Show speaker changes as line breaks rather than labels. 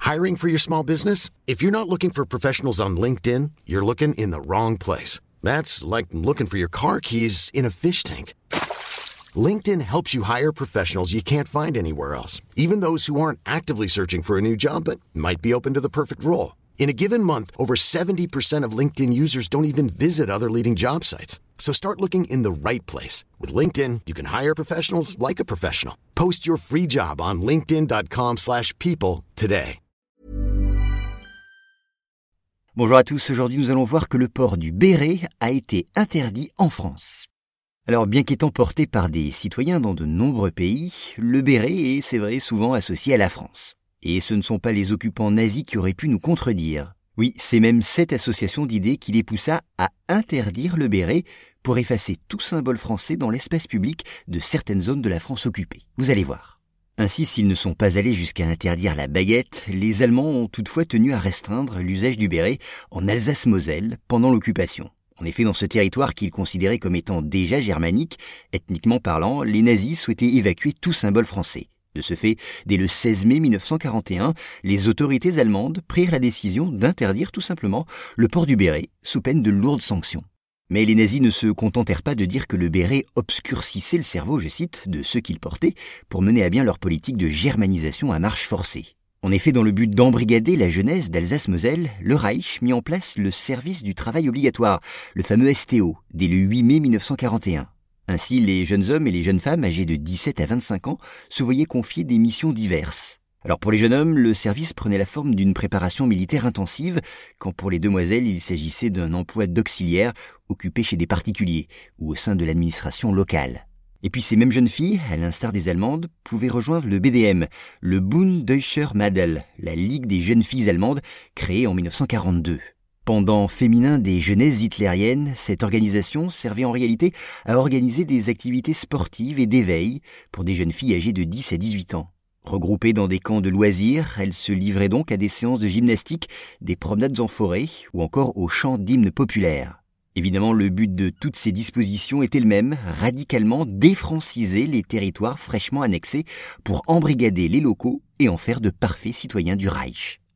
Hiring for your small business? If you're not looking for professionals on LinkedIn, you're looking in the wrong place. That's like looking for your car keys in a fish tank. LinkedIn helps you hire professionals you can't find anywhere else, even those who aren't actively searching for a new job but might be open to the perfect role. In a given month, over 70% of LinkedIn users don't even visit other leading job sites. So start looking in the right place. With LinkedIn, you can hire professionals like a professional. Post your free job on linkedin.com/people today.
Bonjour à tous, aujourd'hui nous allons voir que le port du béret a été interdit en France. Alors bien qu'étant porté par des citoyens dans de nombreux pays, le béret est, c'est vrai, souvent associé à la France. Et ce ne sont pas les occupants nazis qui auraient pu nous contredire. Oui, c'est même cette association d'idées qui les poussa à interdire le béret pour effacer tout symbole français dans l'espace public de certaines zones de la France occupée. Vous allez voir. Ainsi, s'ils ne sont pas allés jusqu'à interdire la baguette, les Allemands ont toutefois tenu à restreindre l'usage du béret en Alsace-Moselle pendant l'occupation. En effet, dans ce territoire qu'ils considéraient comme étant déjà germanique, ethniquement parlant, les nazis souhaitaient évacuer tout symbole français. De ce fait, dès le 16 mai 1941, les autorités allemandes prirent la décision d'interdire tout simplement le port du béret sous peine de lourdes sanctions. Mais les nazis ne se contentèrent pas de dire que le béret obscurcissait le cerveau, je cite, de ceux qu'ils portaient pour mener à bien leur politique de germanisation à marche forcée. En effet, dans le but d'embrigader la jeunesse d'Alsace-Moselle, le Reich mit en place le service du travail obligatoire, le fameux STO, dès le 8 mai 1941. Ainsi, les jeunes hommes et les jeunes femmes âgés de 17 à 25 ans se voyaient confier des missions diverses. Alors pour les jeunes hommes, le service prenait la forme d'une préparation militaire intensive, quand pour les demoiselles, il s'agissait d'un emploi d'auxiliaire occupé chez des particuliers ou au sein de l'administration locale. Et puis ces mêmes jeunes filles, à l'instar des Allemandes, pouvaient rejoindre le BDM, le Bund Deutscher Mädel, la Ligue des jeunes filles allemandes, créée en 1942. Pendant féminin des jeunesses hitlériennes, cette organisation servait en réalité à organiser des activités sportives et d'éveil pour des jeunes filles âgées de 10 à 18 ans. Regroupées dans des camps de loisirs, elles se livraient donc à des séances de gymnastique, des promenades en forêt ou encore au chant d'hymnes populaires. Évidemment, le but de toutes ces dispositions était le même, radicalement défranciser les territoires fraîchement annexés pour embrigader les locaux et en faire de parfaits citoyens du Reich.